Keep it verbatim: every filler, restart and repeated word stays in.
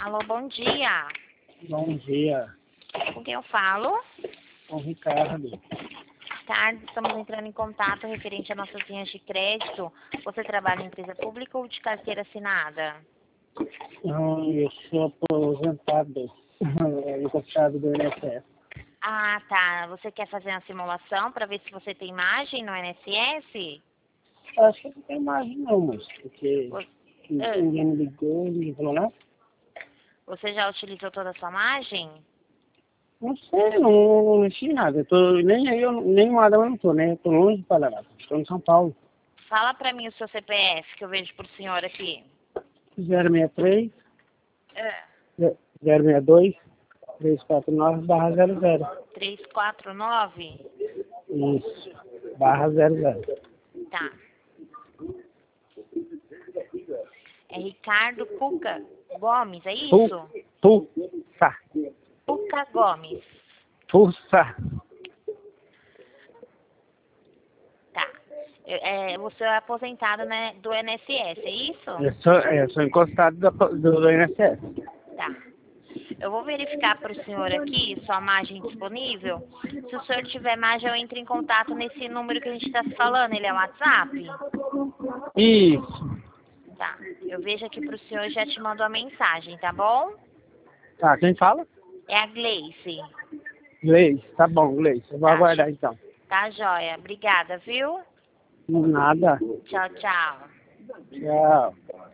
Alô, bom dia. Bom dia, Com quem eu falo? com o Ricardo. Tarde, estamos entrando em contato referente a nossas linhas de crédito. Você trabalha em empresa pública ou de carteira assinada? Não, eu sou aposentado, encostado do I N S S. Ah, tá. Você quer fazer uma simulação para ver se você tem imagem no I N S S? Acho que não tem imagem não, mas porque Vo- ninguém me ligou, ninguém falou nada. Você já utilizou toda a sua margem? Não sei, não, não mexi em nada. Eu tô, nem aí, eu, nem uma eu não tô, né? Eu tô longe de Paraná, estou em São Paulo. Fala para mim o seu C P F, que eu vejo por senhor aqui. zero seis três, É. zero seis dois, três quatro nove, barra zero zero. três quatro nove? Isso, barra zero zero. Tá. É Ricardo Puca Gomes, é isso? Pu, pulsa, Puca Gomes. pulsa. Tá. Eu- É, você é aposentado, né, do I N S S, é isso? Eu sou, eu sou encostado do, do, do I N S S. Tá. Eu vou verificar para o senhor aqui sua margem disponível. Se o senhor tiver margem, eu entro em contato nesse número que a gente está se falando. Ele é o WhatsApp? Isso. Tá. Eu vejo aqui para o senhor e já te mando a mensagem, tá bom? Tá, quem fala? É a Gleice. Gleice, tá bom, Gleice. Eu vou Tá, aguardar então. tá joia. Obrigada, viu? Nada. Tchau, tchau. Tchau.